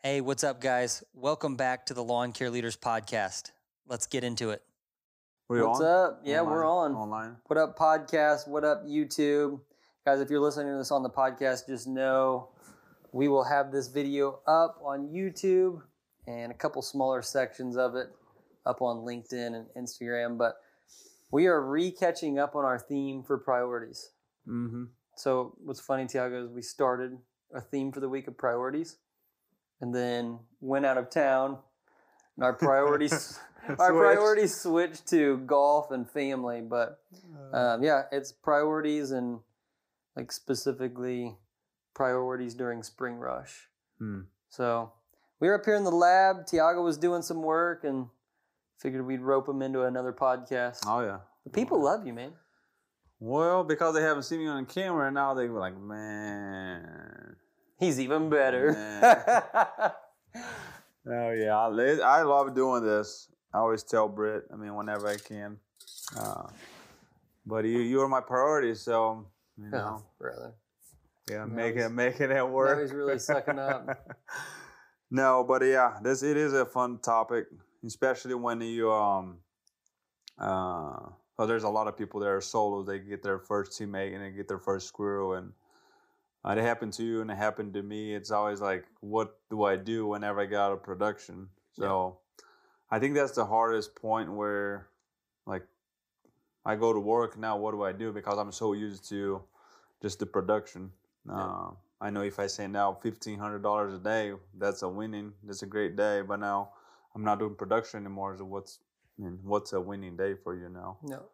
Hey, what's up, guys? Welcome back to the Lawn Care Leaders Podcast. Let's get into it. What's up? Yeah, we're on. Online. What up, podcast? What up, YouTube? Guys, if you're listening to this on the podcast, just know we will have this video up on YouTube and a couple smaller sections of it up on LinkedIn and Instagram. But we are re-catching up on our theme for priorities. Mm-hmm. So what's funny, Tiago, is we started a theme for the week of priorities and then went out of town and our priorities priorities switched to golf and family. But yeah, it's priorities and like specifically priorities during spring rush. So we were up here in the lab. Tiago was doing some work and figured we'd rope him into another podcast. Oh, yeah. The people love you, man. Well, because they haven't seen me on camera, now they were like, man. He's even better. Oh, yeah. I love doing this. I always tell Britt, whenever I can. But you are my priority, so, you know. Oh, brother. Yeah, No, making it work. Now he's really sucking up. No, but yeah, it is a fun topic, especially when you well, there's a lot of people that are solos. They get their first teammate and they get their first squirrel, and it happened to you and it happened to me. It's always like, what do I do whenever I get out of production? So I think that's the hardest point where, like, I go to work now. What do I do? Because I'm so used to just the production. I know if I say now $1,500 a day, that's a great day. But now I'm not doing production anymore. So what's a winning day for you now? No.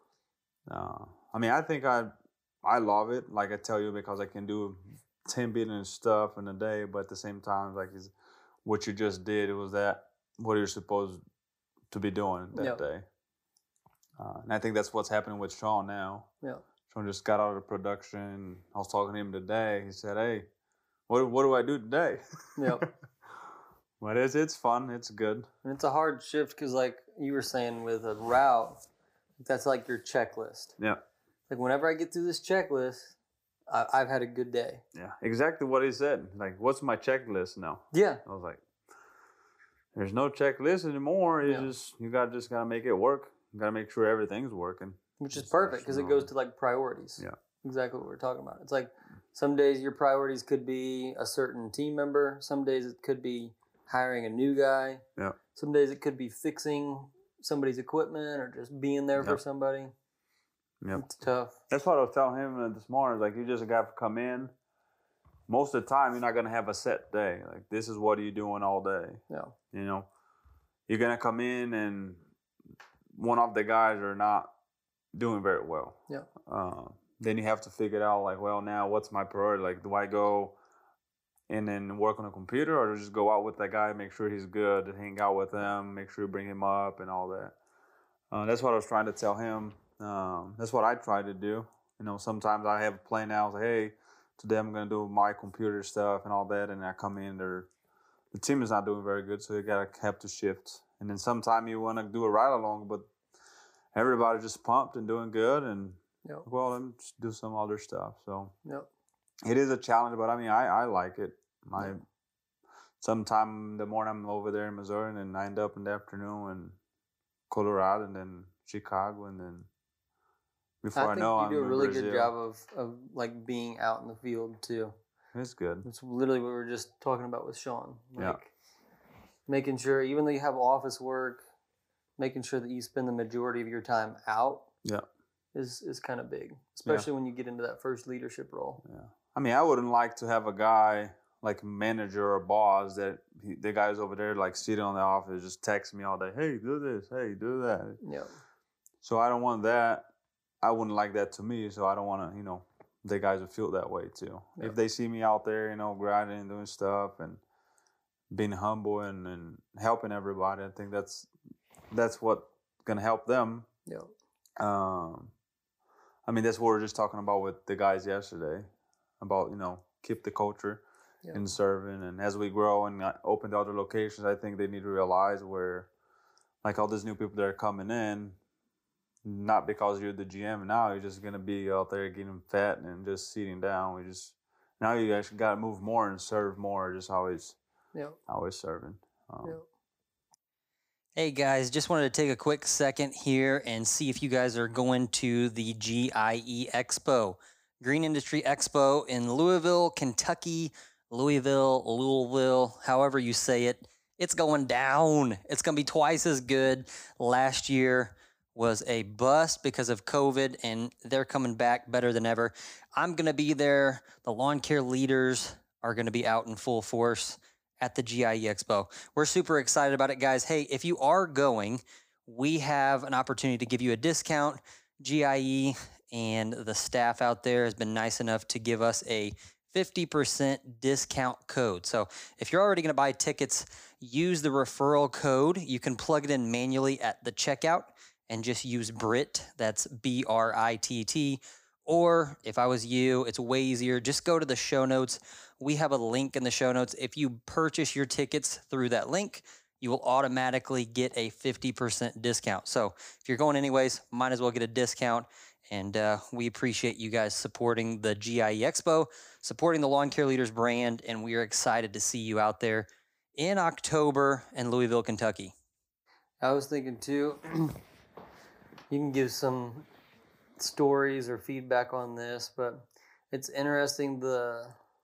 I think I love it. Like I tell you, because I can do 10 billion stuff in a day. But at the same time, like what you just did, it was that what you're supposed to be doing that day. And I think that's what's happening with Sean now. Yeah. Sean just got out of production. I was talking to him today. He said, "Hey, what do I do today?" Yep. But it's fun. It's good. And it's a hard shift because, like you were saying, with a route, that's like your checklist. Yeah. Like whenever I get through this checklist, I've had a good day. Yeah, exactly what he said. Like, what's my checklist now? Yeah. I was like, there's no checklist anymore. It's you gotta make it work. You gotta make sure everything's working. Which is perfect because it goes to like priorities. Yeah. Exactly what we're talking about. It's like some days your priorities could be a certain team member. Some days it could be hiring a new guy. Yeah. Some days it could be fixing somebody's equipment or just being there for somebody. Yep. It's tough. That's what I was telling him this morning. Like, you just got to come in. Most of the time, you're not going to have a set day. Like, this is what are you doing all day. Yeah. You know, you're going to come in and one of the guys are not doing very well. Yeah. Then you have to figure it out, like, well, now what's my priority? Like, do I go and then work on a computer, or just go out with that guy, make sure he's good, hang out with him, make sure you bring him up and all that. That's what I was trying to tell him. That's what I try to do. You know, sometimes I have a plan out, like, hey, today I'm going to do my computer stuff and all that, and I come in, the team is not doing very good, so you have to shift. And then sometime you want to do a ride along, but everybody's just pumped and doing good, and well, let me just do some other stuff. So it is a challenge, but I like it. Sometime in the morning I'm over there in Missouri, and then I end up in the afternoon in Colorado, and then Chicago, and then before I know, you do a really Brazil. good job of like being out in the field too. It's good. It's literally what we were just talking about with Sean. Making sure, even though you have office work, making sure that you spend the majority of your time out. Yeah. Is kind of big, especially when you get into that first leadership role. Yeah. I wouldn't like to have a guy like a manager or boss that the guy's over there like sitting on the office just text me all day, hey, do this, hey, do that. Yeah. So I don't want that. I wouldn't like that to me, so I don't want to, the guys would feel that way too. Yeah. If they see me out there, grinding and doing stuff and being humble and helping everybody, I think that's what gonna help them. Yeah. That's what we were just talking about with the guys yesterday, about, keep the culture in serving. And as we grow and open to other locations, I think they need to realize where, like, all these new people that are coming in, not because you're the GM now, you're just going to be out there getting fat and just sitting down. Now you actually got to move more and serve more, just always Yep. always serving. Yep. Hey guys, just wanted to take a quick second here and see if you guys are going to the GIE Expo, Green Industry Expo in Louisville, Kentucky, Louisville, however you say it. It's going down. It's going to be twice as good. Last year was a bust because of COVID, and they're coming back better than ever. I'm going to be there. The lawn care leaders are going to be out in full force at the GIE Expo. We're super excited about it, guys. Hey, if you are going, we have an opportunity to give you a discount. GIE and the staff out there has been nice enough to give us a 50% discount code. So if you're already going to buy tickets, use the referral code. You can plug it in manually at the checkout and just use BRIT. That's BRITT. Or if I was you, it's way easier. Just go to the show notes. We have a link in the show notes. If you purchase your tickets through that link, you will automatically get a 50% discount. So if you're going anyways, might as well get a discount. And we appreciate you guys supporting the GIE Expo, supporting the Lawn Care Leaders brand, and we are excited to see you out there in October in Louisville, Kentucky. I was thinking too, you can give some stories or feedback on this, but it's interesting the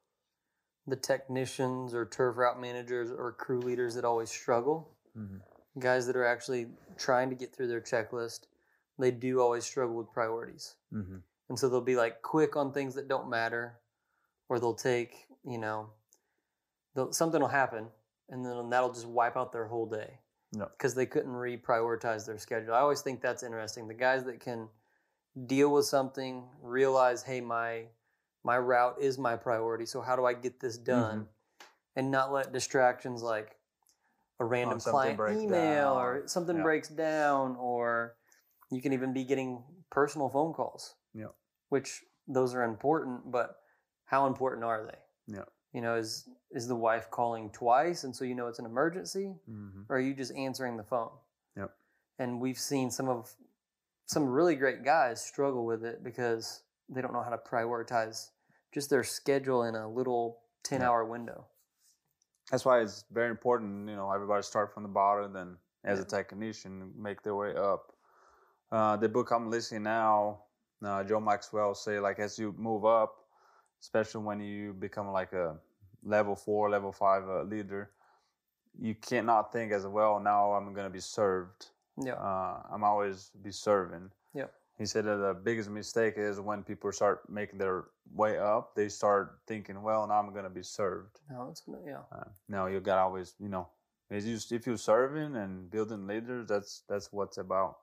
technicians or turf route managers or crew leaders that always struggle. Mm-hmm. Guys that are actually trying to get through their checklist, they do always struggle with priorities. Mm-hmm. And so they'll be like quick on things that don't matter, or they'll take, something will happen and then that'll just wipe out their whole day because they couldn't reprioritize their schedule. I always think that's interesting. The guys that can deal with something, realize, hey, my route is my priority, so how do I get this done? And not let distractions like a random client email or something breaks down, or you can even be getting personal phone calls, which those are important, but how important are they? Is the wife calling twice and so it's an emergency, or are you just answering the phone? And we've seen some really great guys struggle with it because they don't know how to prioritize just their schedule in a little 10-hour window. That's why it's very important, everybody start from the bottom, then as a technician, make their way up. The book I'm listening now, Joe Maxwell say, like, as you move up, especially when you become like a level 4, level 5 leader, you cannot think as well, now I'm going to be served. I'm always be serving. He said that the biggest mistake is when people start making their way up, they start thinking, well, now I'm going to be served. No, it's going to, No, you got to always, if you're serving and building leaders, that's what's about.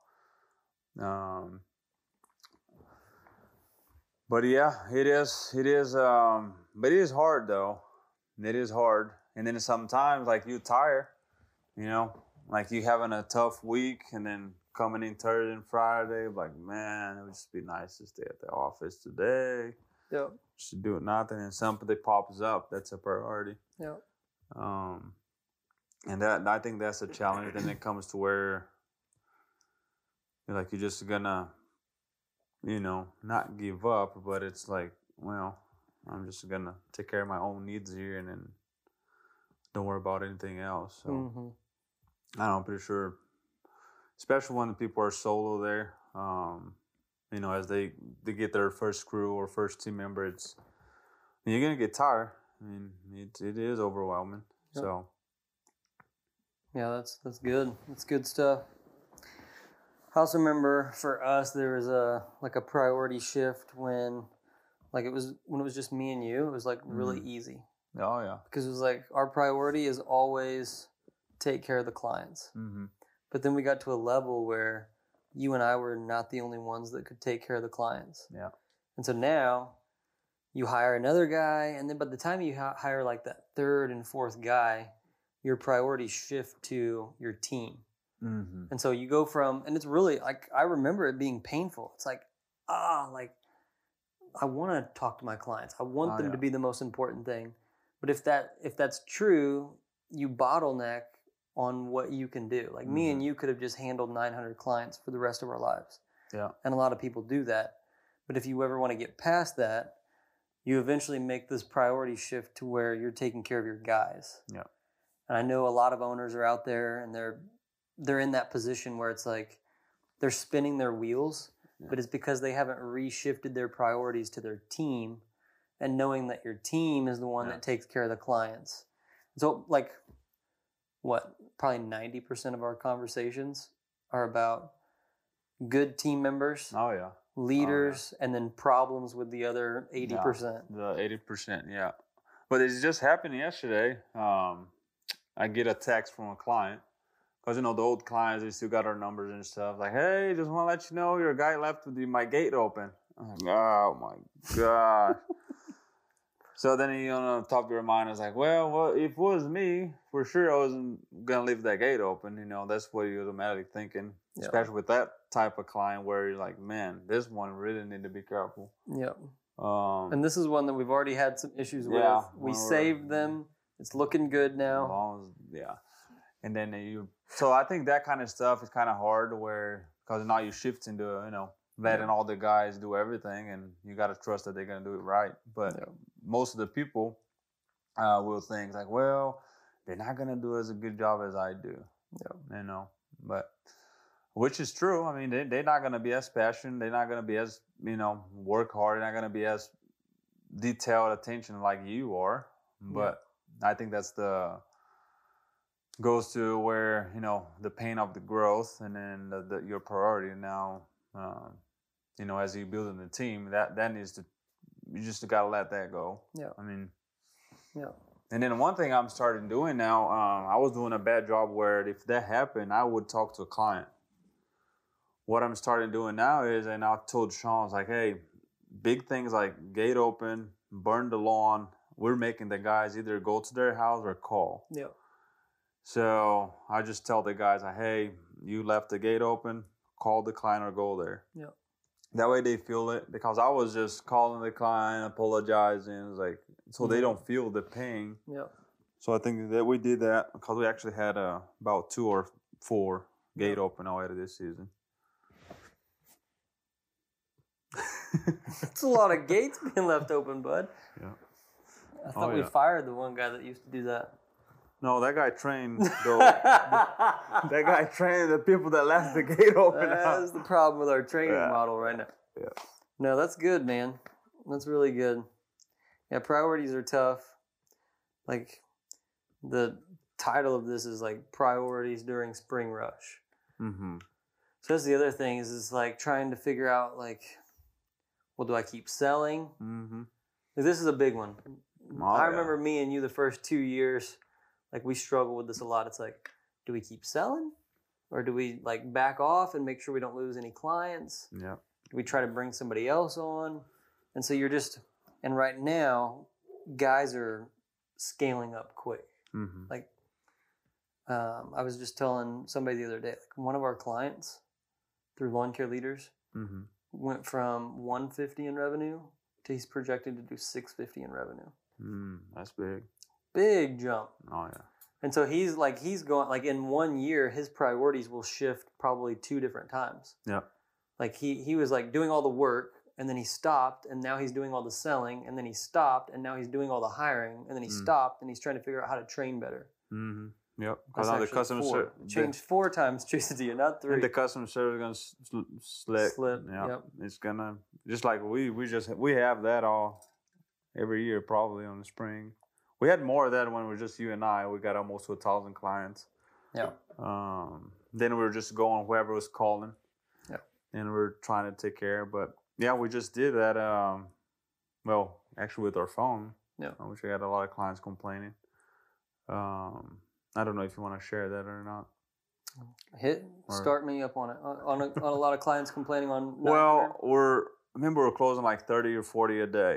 But yeah, it is, but it is hard though. It is hard. And then sometimes like you tire, like you having a tough week and then coming in Thursday and Friday, like, man, it would just be nice to stay at the office today. Just do nothing, and something pops up. That's a priority. And that, I think that's a challenge. Then it comes to where you're just gonna, not give up, but it's like, well, I'm just gonna take care of my own needs here and then don't worry about anything else. So I don't know, I'm pretty sure, especially when the people are solo there, as they get their first crew or first team member, you're gonna get tired. I mean, it is overwhelming. So yeah, that's good. That's good stuff. I also remember for us there was a priority shift when it was just me and you. It was really easy. Oh yeah. Because it was our priority is always take care of the clients. But then we got to a level where you and I were not the only ones that could take care of the clients. And so now you hire another guy, and then by the time you hire that third and fourth guy, your priorities shift to your team. And so you go from, and it's really I remember it being painful. It's I want to talk to my clients. I want them to be the most important thing. But if that's true, you bottleneck on what you can do. Me and you could have just handled 900 clients for the rest of our lives. And a lot of people do that. But if you ever want to get past that, you eventually make this priority shift to where you're taking care of your guys. And I know a lot of owners are out there and they're in that position where it's like they're spinning their wheels, but it's because they haven't reshifted their priorities to their team and knowing that your team is the one that takes care of the clients. So like probably 90% of our conversations are about good team members, Oh yeah. leaders, and then problems with the other 80%. The 80%, yeah. But it just happened yesterday. I get a text from a client. Because, the old clients, they still got our numbers and stuff. Like, hey, just want to let you know your guy left with my gate open. I'm like, oh, my God. So then, on the top of your mind, I was like, well, if it was me, for sure I wasn't going to leave that gate open. That's what you're automatically thinking. Yeah. Especially with that type of client where you're like, man, this one really need to be careful. Yeah. And this is one that we've already had some issues with. We saved them. It's looking good now. Yeah. And then so I think that kind of stuff is kind of hard because now you shift into, letting all the guys do everything and you got to trust that they're going to do it right. But most of the people will think like, well, they're not going to do as a good job as I do. Yeah. But which is true. I mean, they're not going to be as passionate. They're not going to be as, work hard. They're not going to be as detailed attention like you are. But I think that's goes to where the pain of the growth and then your priority now as you build in the team that needs to, you just got to let that go. And then one thing I'm starting doing now, I was doing a bad job where if that happened I would talk to a client. What I'm starting doing now is, and I told Sean, I was like, hey, big things like gate open, burn the lawn, we're making the guys either go to their house or call. So I just tell the guys, like, hey, you left the gate open, call the client or go there. That way they feel it, because I was just calling the client, apologizing, so they don't feel the pain. So I think that we did that because we actually had about 2 or 4 gate open already this season. It's a lot of gates being left open, bud. I thought we fired the one guy that used to do that. No, that guy trained that guy trained the people that left the gate open. That's the problem with our training model right now. No, that's good, man. That's really good. Yeah, priorities are tough. Like the title of this is like priorities during spring rush. So that's the other thing is like trying to figure out like, well, do I keep selling? Like, this is a big one. I remember me and you the first 2 years. Like we struggle with this a lot. It's like, do we keep selling or do we like back off and make sure we don't lose any clients? Do we try to bring somebody else on? And so and right now guys are scaling up quick. Like I was just telling somebody the other day, like one of our clients through Lawn Care Leaders went from 150 in revenue to he's projected to do 650 in revenue. That's big. Big jump. Oh yeah. And so he's going like in 1 year his priorities will shift probably 2 different times. Like he was like doing all the work and then he stopped and now he's doing all the selling and then he stopped and now he's doing all the hiring and then he stopped and he's trying to figure out how to train better. Because now the customer service changed 4 times, Tristan, not 3. And the customer service is gonna slip. It's gonna just like we have that all every year probably on the spring. We had more of that when it was just you and I. We got almost 1,000 clients. Then we were just going whoever was calling. And we were trying to take care. But yeah, we just did that. Well, actually with our phone. Which we got a lot of clients complaining. I don't know if you want to share that or not. Start me up on it. On a lot of clients complaining on. Well, we're closing like 30 or 40 a day.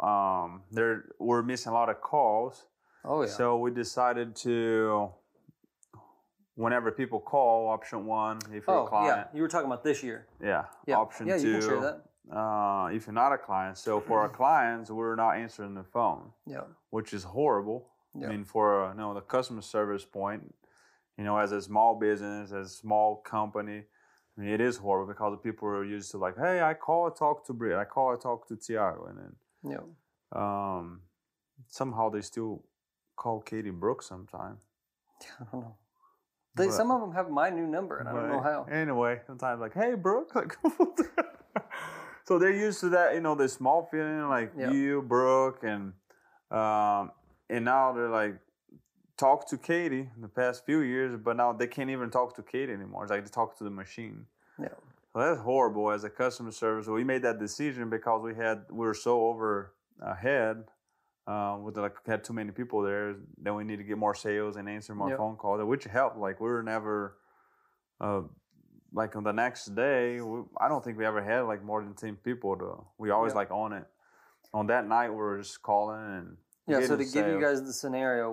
We're missing a lot of calls. So we decided to, whenever people call, option 1, if you're a client. You were talking about this year. Option 2. You can share that. If you're not a client. So for our clients, we're not answering the phone. Which is horrible. I mean, for the customer service point, as a small business, as a small company, I mean, it is horrible because the people are used to like, hey, I call, talk to Britt, I call, talk to Tiago, and then somehow they still call Katie Brooks sometimes. I don't know. But- Some of them have my new number, and I don't know how. Anyway, sometimes like, hey, Brooke. Like, so they're used to that, the small feeling, like Yeah. you, Brooke, and now they're like, talk to Katie in the past few years, but now they can't even talk to Katie anymore. It's like they talk to the machine. Yeah. So that's horrible as a customer service. We made that decision because we were so ahead. Had too many people there. Then we need to get more sales and answer more Yep. phone calls, which helped. Like we were never, like on the next day, I don't think we ever had like more than 10 people. We always Yep. like on it. On that night, we were just calling and Yeah, so to getting give you sales. guys the scenario,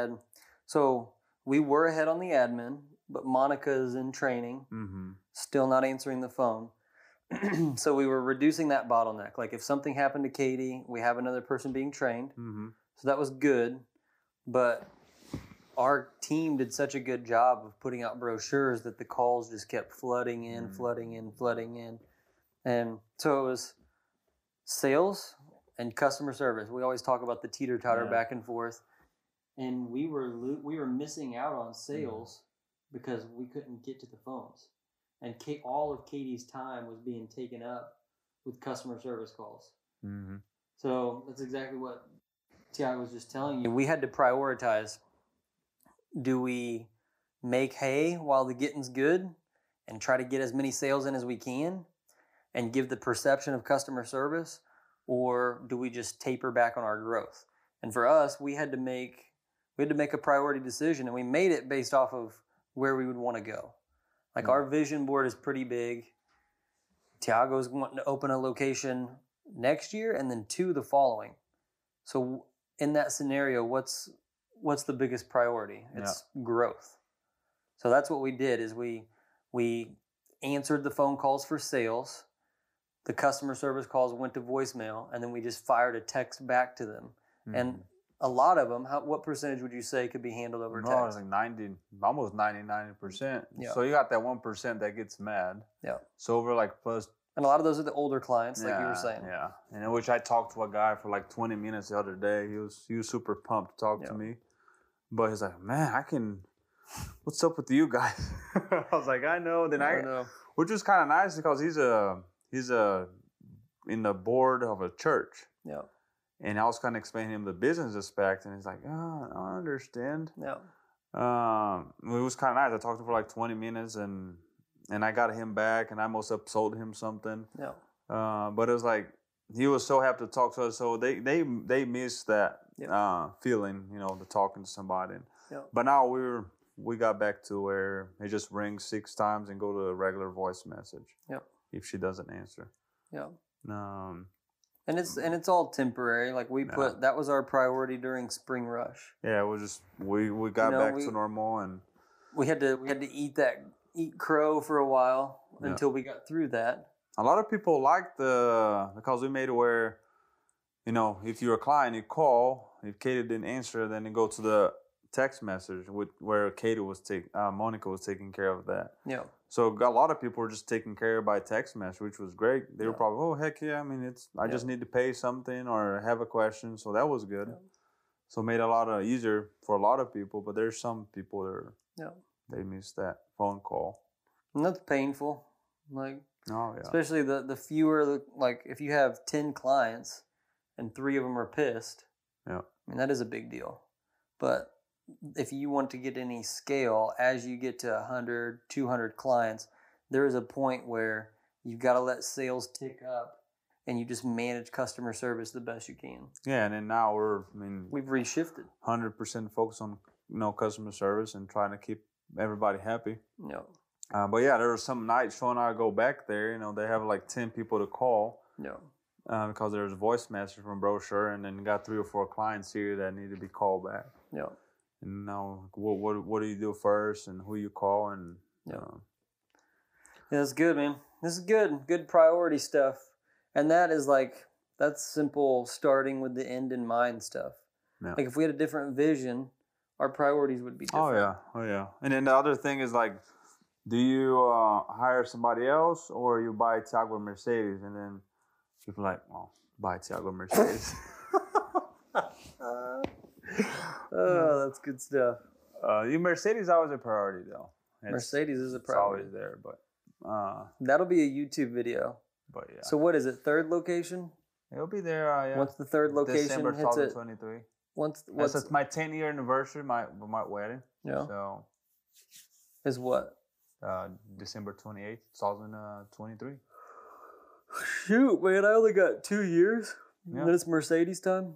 we were ahead on the admin, but Monica is in training, Mm-hmm. still not answering the phone. So we were reducing that bottleneck. Like if something happened to Katie, we have another person being trained. Mm-hmm. So that was good. But our team did such a good job of putting out brochures that the calls just kept flooding in, flooding in. And so it was sales and customer service. We always talk about the teeter-totter Yeah. back and forth. And we were missing out on sales because we couldn't get to the phones. And all of Katie's time was being taken up with customer service calls. Mm-hmm. So that's exactly what Tiago was just telling you. We had to prioritize. Do we make hay while the getting's good and try to get as many sales in as we can and give the perception of customer service? Or do we just taper back on our growth? And for us, we had to make a priority decision, and we made it based off of where we would want to go. Like our vision board is pretty big. Tiago's wanting to open a location next year and then 2 the following. So in that scenario, what's the biggest priority? It's growth. So that's what we did is we answered the phone calls for sales. The customer service calls went to voicemail, and then we just fired a text back to them. Mm-hmm. And a lot of them, what percentage would you say could be handled over No, text? it's like 90, almost 90%. Yeah. So you got that 1% that gets mad. Yeah. So over like plus. And a lot of those are the older clients, like you were saying. Yeah. And in which I talked to a guy for like 20 minutes the other day. He was super pumped to talk to me. But he's like, man, what's up with you guys? I was like, I know. Then I know. which was kind of nice because he's in the board of a church. Yeah. And I was kind of explaining him the business aspect, and he's like, oh, I understand. Yeah. It was kind of nice. I talked to him for like 20 minutes, and I got him back, and I almost upsold him something. Yeah. But it was like he was so happy to talk to us. So they missed that feeling, the talking to somebody. Yeah. But now we got back to where it just rings 6 times and go to a regular voice message. Yeah. If she doesn't answer. Yeah. And it's all temporary. Like that was our priority during spring rush. Yeah, it was just we got back to normal, and we had to eat crow for a while until we got through that. A lot of people liked because we made it where, if you're a client, you call. If Katie didn't answer, then you go to the text message where Monica was taking care of that. Yeah. So a lot of people were just taken care of by text message, which was great. They were probably, oh heck yeah! I mean, I just need to pay something or have a question, so that was good. Yeah. So it made it a lot easier for a lot of people. But there's some people that they miss that phone call, and that's painful. Like, especially the fewer, like if you have 10 clients and 3 of them are pissed. Yeah. I mean, that is a big deal. But if you want to get any scale, as you get to 100, 200 clients, there is a point where you've got to let sales tick up and you just manage customer service the best you can. Yeah, and then now we've reshifted. 100% focus on customer service and trying to keep everybody happy. Yeah. But yeah, there were some nights Sean and I go back there, they have like 10 people to call. Yeah. Because there was a voice message from brochure, and then got 3 or 4 clients here that need to be called back. Yeah. And now, what do you do first, and who you call, and yeah, that's good, man. This is good priority stuff, and that's simple. Starting with the end in mind stuff. Yeah. Like if we had a different vision, our priorities would be different. Oh yeah. And then the other thing is like, do you hire somebody else, or you buy Tiago Mercedes, and then people are like, well, buy Tiago Mercedes. Oh, that's good stuff. Your Mercedes is always a priority, though. Mercedes is a It's priority. always there, but That'll be a YouTube video. yeah. So what is it? Third location? It'll be there. Yeah. Once the third location December hits it. 2023. What's It's my 10-year anniversary, my wedding. Yeah. So Is what? December 28th, 2023. Shoot, man! I only got 2 years. Yeah. Then it's Mercedes time.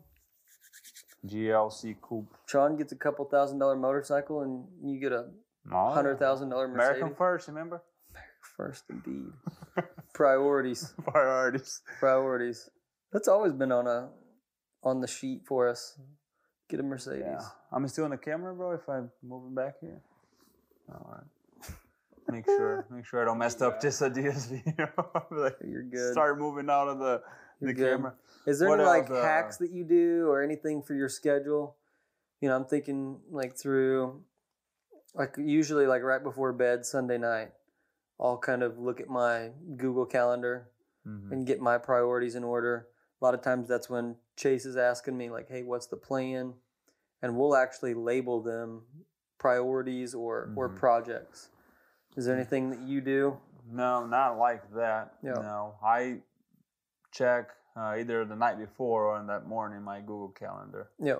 GLC Coupe. Sean gets a couple $1,000 motorcycle, and you get a $100,000 Mercedes. American first, remember? First, indeed. Priorities. Priorities. That's always been on the sheet for us. Get a Mercedes. Yeah. I'm still on the camera, bro. If I'm moving back here. All right. Make sure I don't mess up this DSV. Like, You're good. Start moving out of the camera. Is there What any like else, hacks that you do or anything for your schedule? You know, I'm thinking like through, like usually like right before bed Sunday night, I'll kind of look at my Google Calendar and get my priorities in order. A lot of times that's when Chase is asking me like, hey, what's the plan? And we'll actually label them priorities or projects. Is there anything that you do? No, not like that. Yeah. No, I check either the night before or in that morning my Google Calendar. Yeah.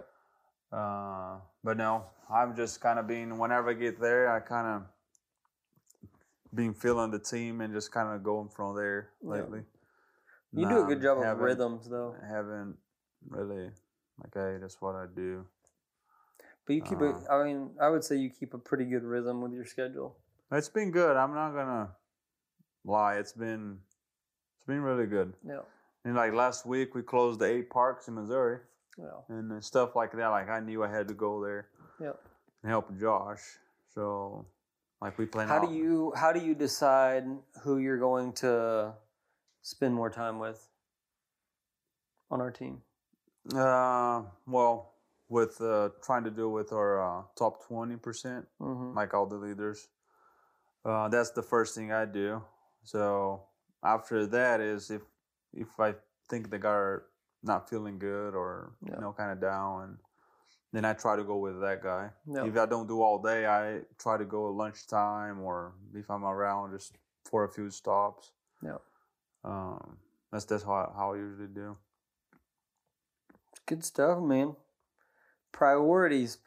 But no, I'm just kind of being, whenever I get there, I kind of been feeling the team and just kind of going from there lately. You do a good job of rhythms, though. I haven't really, like, hey, that's what I do. But you keep I would say you keep a pretty good rhythm with your schedule. It's been good. I'm not gonna lie. It's been really good. Yeah. And like last week, we closed the 8 parks in Missouri. Yeah. And stuff like that. Like I knew I had to go there. Yeah. And help Josh. So, like we plan. How do you decide who you're going to spend more time with on our team? Well, with trying to do with our top 20%, like all the leaders. That's the first thing I do. So after that is if I think the guy are not feeling good or kind of down, then I try to go with that guy. Yeah. If I don't do all day, I try to go at lunchtime or if I'm around just for a few stops. Yeah. That's how I usually do. Good stuff, man. Priorities.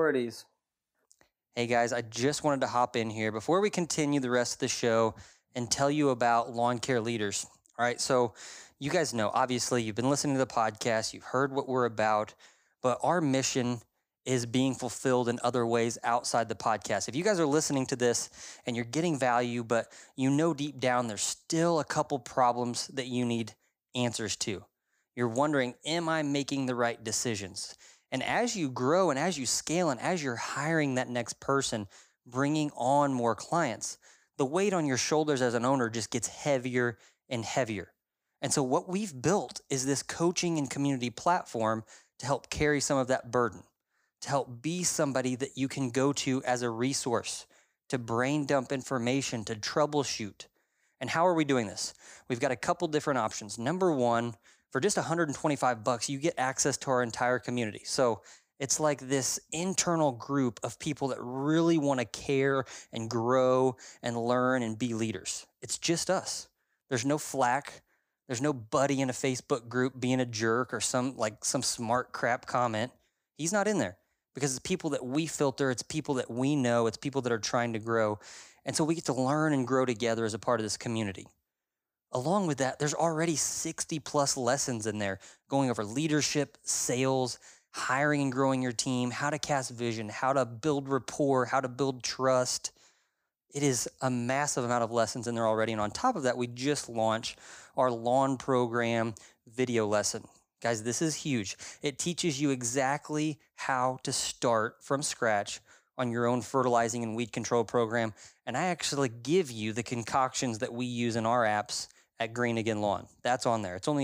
Hey guys, I just wanted to hop in here before we continue the rest of the show and tell you about Lawn Care Leaders. All right, so you guys know, obviously, you've been listening to the podcast, you've heard what we're about, but our mission is being fulfilled in other ways outside the podcast. If you guys are listening to this and you're getting value, but you know deep down there's still a couple problems that you need answers to. You're wondering, am I making the right decisions? And as you grow and as you scale and as you're hiring that next person, bringing on more clients, the weight on your shoulders as an owner just gets heavier and heavier. And so what we've built is this coaching and community platform to help carry some of that burden, to help be somebody that you can go to as a resource, to brain dump information, to troubleshoot. And how are we doing this? We've got a couple different options. Number one, for just $125, you get access to our entire community. So it's like this internal group of people that really want to care and grow and learn and be leaders. It's just us. There's no flack. There's no buddy in a Facebook group being a jerk or some smart crap comment. He's not in there because it's people that we filter. It's people that we know. It's people that are trying to grow. And so we get to learn and grow together as a part of this community. Along with that, there's already 60 plus lessons in there going over leadership, sales, hiring and growing your team, how to cast vision, how to build rapport, how to build trust. It is a massive amount of lessons in there already. And on top of that, we just launched our lawn program video lesson. Guys, this is huge. It teaches you exactly how to start from scratch on your own fertilizing and weed control program. And I actually give you the concoctions that we use in our apps at Green Again Lawn. That's on there. It's only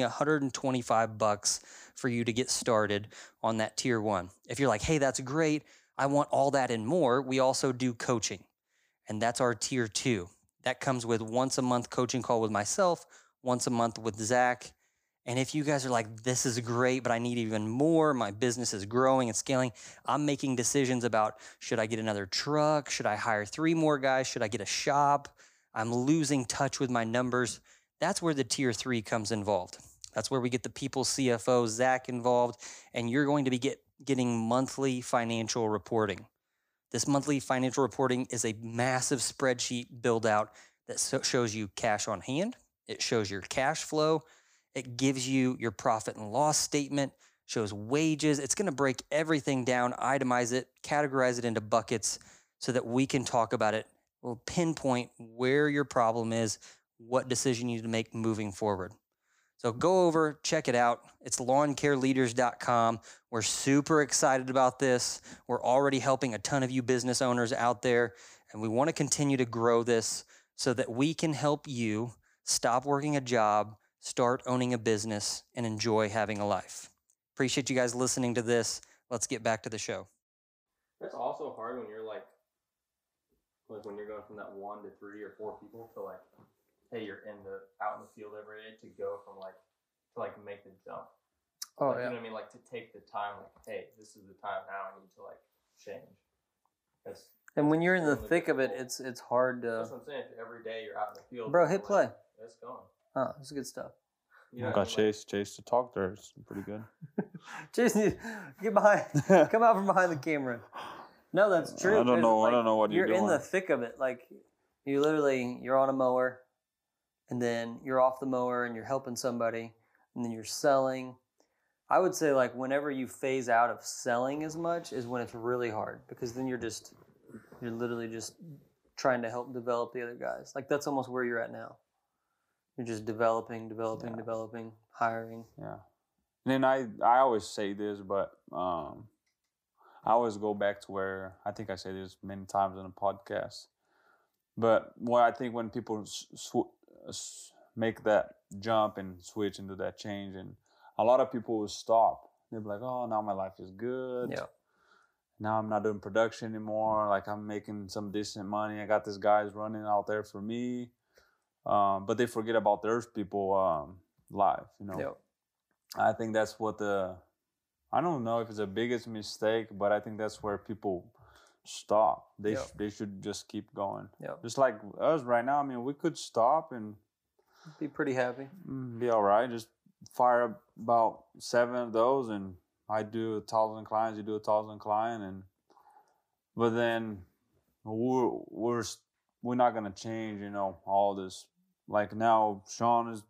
$125 for you to get started on that tier 1. If you're like, hey, that's great, I want all that and more, we also do coaching. And that's our tier 2. That comes with once a month coaching call with myself, once a month with Zach. And if you guys are like, this is great, but I need even more, my business is growing and scaling, I'm making decisions about, should I get another truck? Should I hire 3 more guys? Should I get a shop? I'm losing touch with my numbers. That's where the tier 3 comes involved. That's where we get the people CFO, Zach, involved, and you're going to be getting monthly financial reporting. This monthly financial reporting is a massive spreadsheet build out that shows you cash on hand. It shows your cash flow. It gives you your profit and loss statement, shows wages. It's going to break everything down, itemize it, categorize it into buckets so that we can talk about it. We'll pinpoint where your problem is, what decision you need to make moving forward. So go over, check it out. It's lawncareleaders.com. We're super excited about this. We're already helping a ton of you business owners out there, and we want to continue to grow this so that we can help you stop working a job, start owning a business, and enjoy having a life. Appreciate you guys listening to this. Let's get back to the show. That's also hard when you're like when you're going from that 1 to 3 or 4 people to like, hey, you're out in the field every day, to go from to make the jump. Oh, like, yeah. You know what I mean? Like to take the time, like, hey, this is the time now I need to like change. And when you're in the thick of it, it's hard to. That's what I'm saying. If every day you're out in the field. Bro, hit play. That's going. Oh, this is good stuff. You know, got Chase to talk there. It's pretty good. Chase, get behind. Come out from behind the camera. No, that's true. I don't know what you're doing. You're in the thick of it. Like you're on a mower, and then you're off the mower and you're helping somebody, and then you're selling. I would say like whenever you phase out of selling as much is when it's really hard, because then you're literally just trying to help develop the other guys. Like that's almost where you're at now. You're just developing, hiring. Yeah. And then I always say this, but I always go back to where I think I say this many times on the podcast. But what I think when people make that jump and switch into that change, and a lot of people will stop. They'll be like, oh, now my life is good. Yeah. Now I'm not doing production anymore. Like I'm making some decent money. I got these guys running out there for me. But they forget about their people life, you know. Yep. I think that's what I don't know if it's the biggest mistake, but I think that's where people stop. They should just keep going. Yep. Just like us right now. I mean, we could stop and be pretty happy. Be all right. Just fire up about 7 of those, and I do 1,000 clients. You do 1,000 clients, but then we're not gonna change, you know, all this. Like now, Sean's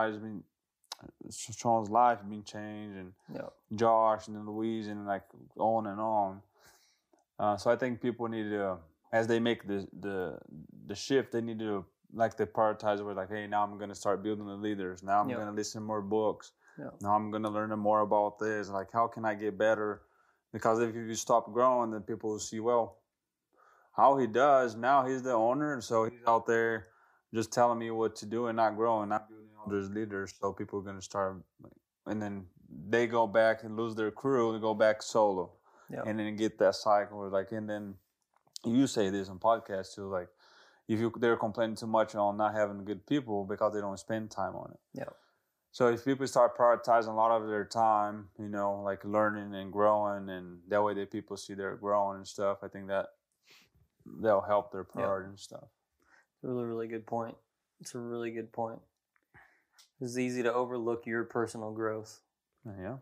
life being changed, and Josh and then Louise, and like on and on. So I think people need to, as they make the shift, they need to like they prioritize. We're like, hey, now I'm gonna start building the leaders. Now I'm gonna listen to more books. Now I'm gonna learn more about this. Like, how can I get better? Because if you stop growing, then people will see, well, how he does now. He's the owner, and so he's out there just telling me what to do and not growing, not building others leaders. So people are gonna start, and then they go back and lose their crew and go back solo, and then get that cycle. Where like, and then you say this on podcasts too, like if they're complaining too much on not having good people because they don't spend time on it. Yeah. So if people start prioritizing a lot of their time, you know, like learning and growing, and that way that people see they're growing and stuff, I think that they'll help their priority and stuff. It's a really, really good point. It's a really good point. It's easy to overlook your personal growth. Yeah.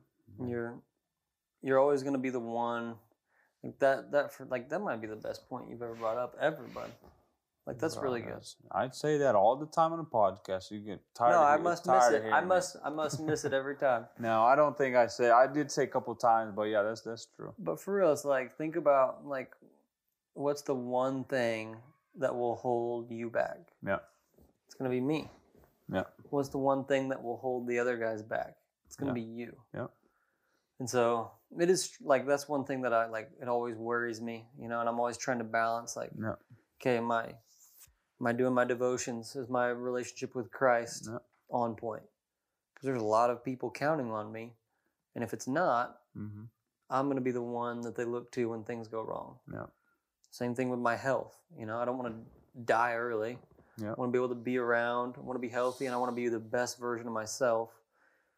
You're always going to be the one. Like that might be the best point you've ever brought up ever, bud. Like that's really good. I'd say that all the time on the podcast. You get tired. No, I must miss it. I must miss it every time. No, I don't think I did say a couple times, but yeah, that's true. But for real, it's like, think about like, what's the one thing that will hold you back? Yeah. It's gonna be me. Yeah. What's the one thing that will hold the other guys back? It's gonna be you. Yeah. And so it is like, that's one thing that I like. It always worries me, you know. And I'm always trying to balance, like, okay, am I doing my devotions? Is my relationship with Christ on point? Because there's a lot of people counting on me, and if it's not, I'm going to be the one that they look to when things go wrong. Yeah. Same thing with my health. You know, I don't want to die early. Yeah. I want to be able to be around. I want to be healthy, and I want to be the best version of myself.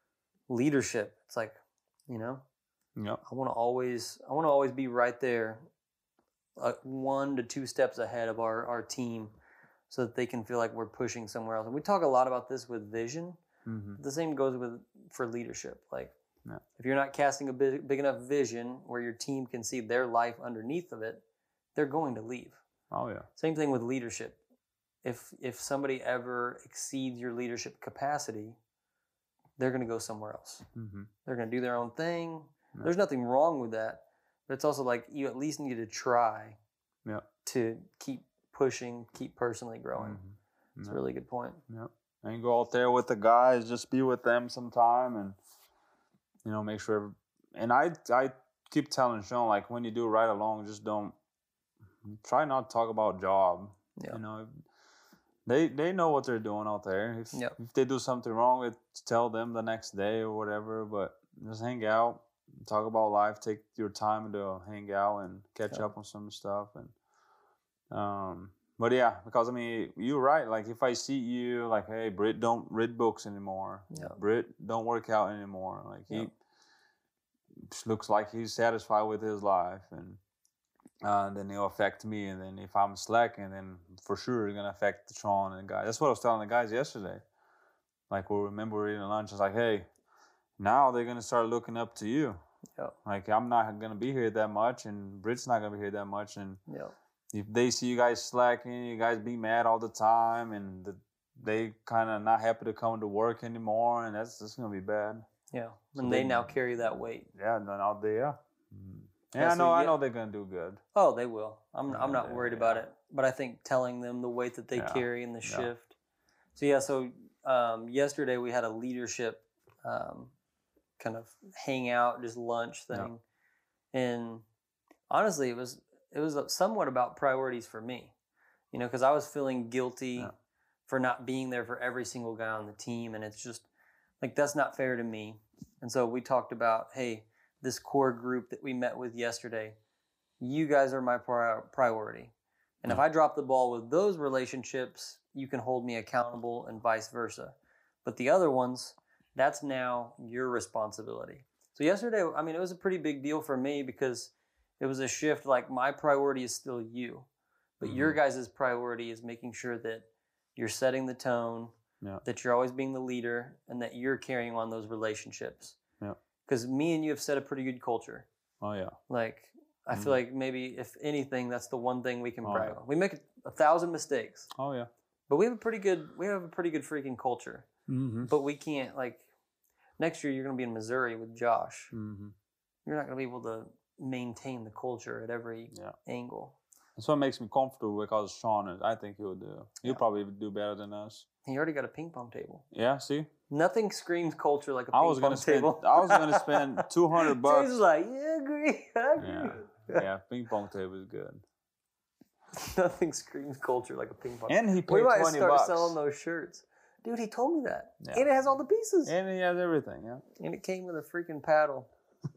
leadership. It's like, Yep. I want to always be right there, 1 to 2 steps ahead of our team, so that they can feel like we're pushing somewhere else. And we talk a lot about this with vision. Mm-hmm. The same goes for leadership. Like, Yeah. if you're not casting a big enough vision where your team can see their life underneath of it, they're going to leave. Oh yeah. Same thing with leadership. If somebody ever exceeds your leadership capacity, they're going to go somewhere else. Mm-hmm. They're going to do their own thing. Yeah. There's nothing wrong with that, but it's also like you at least need to try Yeah. to keep pushing, keep personally growing. Mm-hmm. It's a really good point. Yep. And go out there with the guys, just be with them sometime, and make sure. And I keep telling Sean, like, when you do ride along, just don't try not to talk about job. Yeah. They know what they're doing out there. Yep. If they do something wrong, tell them the next day or whatever. But just hang out, talk about life, take your time to hang out and catch up on some stuff. And but yeah, because I mean, you're right. Like, if I see you, like, hey, Britt don't read books anymore. Yeah. Britt don't work out anymore. Like, he looks like he's satisfied with his life, and then it'll affect me. And then if I'm slacking, then for sure it's gonna affect Sean and the guys. That's what I was telling the guys yesterday. Like, we remember eating lunch. It's like, hey, now they're gonna start looking up to you. Yeah. Like, I'm not gonna be here that much, and Britt's not gonna be here that much, and Yeah. if they see you guys slacking, you guys be mad all the time, and they kind of not happy to come to work anymore, and that's gonna be bad. Yeah. So And they now carry that weight. Yeah, and then out there. Yeah, Yeah, so I know they're gonna do good. Oh, they will. I'm not Yeah, worried yeah. about it. But I think telling them the weight that they Yeah. carry in the Yeah. shift. So yesterday we had a leadership kind of hangout, just lunch thing. And honestly, it was somewhat about priorities for me. Because I was feeling guilty for not being there for every single guy on the team, and it's just like, that's not fair to me. And so we talked about, hey, this core group that we met with yesterday, you guys are my priority. And if I drop the ball with those relationships, you can hold me accountable, and vice versa. But the other ones, that's now your responsibility. So yesterday, I mean, it was a pretty big deal for me, because it was a shift. Like, my priority is still you, but your guys' priority is making sure that you're setting the tone, that you're always being the leader, and that you're carrying on those relationships. Because me and you have set a pretty good culture. Oh yeah. Like, I feel like maybe, if anything, that's the one thing we can brag yeah. on. We make 1,000 mistakes, Oh yeah. but we have a pretty good freaking culture. Mm-hmm. But we can't, like, next year you're going to be in Missouri with Josh. Mm-hmm. You're not going to be able to maintain the culture at every angle. That's what makes me comfortable, because Sean, I think he'll do. He'll probably do better than us. He already got a ping pong table. Yeah. See. Nothing screams culture like a ping pong table. I was gonna spend $200. James was like, yeah, agree. I agree. Yeah. Ping pong table is good. Nothing screams culture like a ping pong. And he paid we might $20. start selling those shirts. Dude, he told me that. Yeah. And it has all the pieces. And he has everything. Yeah. And it came with a freaking paddle.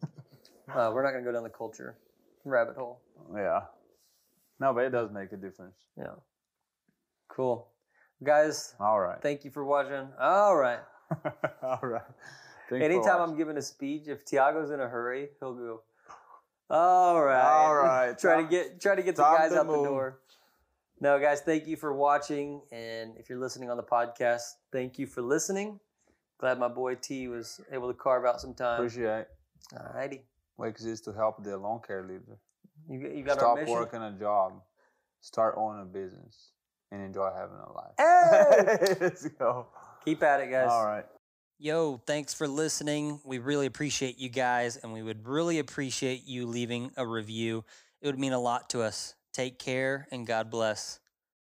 We're not going to go down the culture rabbit hole. Yeah. No, but it does make a difference. Yeah. Cool. Guys, All right. thank you for watching. All right. All right. Anytime I'm giving a speech, if Tiago's in a hurry, he'll go, all right. All right. try to get the time guys to out move. the door. No, guys, thank you for watching. And if you're listening on the podcast, thank you for listening. Glad my boy T was able to carve out some time. Appreciate it. All righty. Wake's is to help the lawn care leader. You got our Stop mission? working a job, start owning a business, and enjoy having a life. Hey! Let's go. Keep at it, guys. All right. Yo, thanks for listening. We really appreciate you guys, and we would really appreciate you leaving a review. It would mean a lot to us. Take care, and God bless.